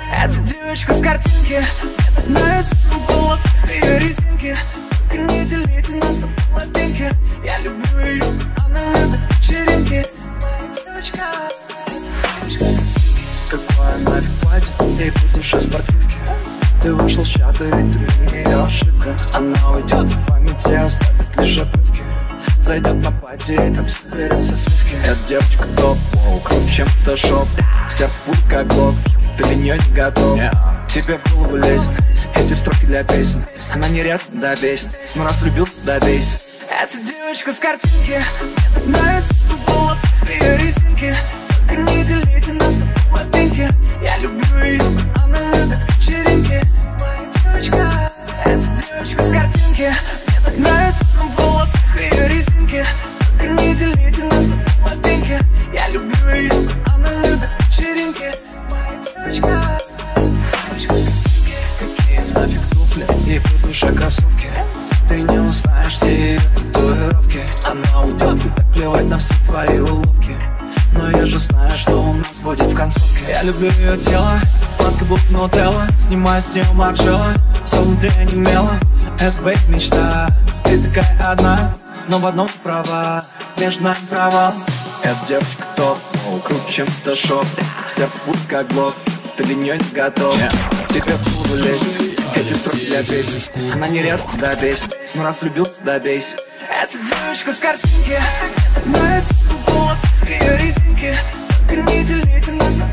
Это девочка с картинки, мне так нравится волосы, ее резинки. Только не делите нас на половинки. Я люблю ее, она любит вечеринки. Моя девочка, какое нафиг платье, ей по душе спортивки. Ты вышел с чата, ведь ты для нее ошибка. Она уйдет в памяти, оставит лишь обрывки. Зайдет на пати и там соберется сливки. Эта девочка топ, круче, чем фотошоп. Сердце путь как глок, ты для нее не готов. Тебе в голову лезет эти строки для песен. Она не рядом, да бесит, но раз влюбился, да бесит. Эта девочка с картинки, мне так нравится волосы, ее резинки. Только не делите нас на половинки. Я люблю ее, она любит вечеринки. Моя девочка, эта девочка с картинки, мне так нравится волосы, ее резинки. Только не делите нас на половинки. Я люблю ее, она любит вечеринки. Моя девочка, девочка с картинки. Какие нафиг туфли и по душе кроссовки. Ты не узнаешь все ее татуировки. Она уйдет, и так плевать на все твои уловки. Но я же знаю, что у нас будет в концовке. Я люблю ее тело, сладко будто нутелла. Снимаю с нее марджелло, все внутри онемело. Это бейт мечта, ты такая одна, но в одном права, между нами провал. Эта девочка топ, круче, чем фотошоп. Сердце путь как блок, ты для нее не готов. Тебе в голову лезет эти строки для песен. Она не рядом, да бесит, но раз влюбился, да бесит. Эта девочка с картинки, нравится волосы, ее резинки. Только не делите нас на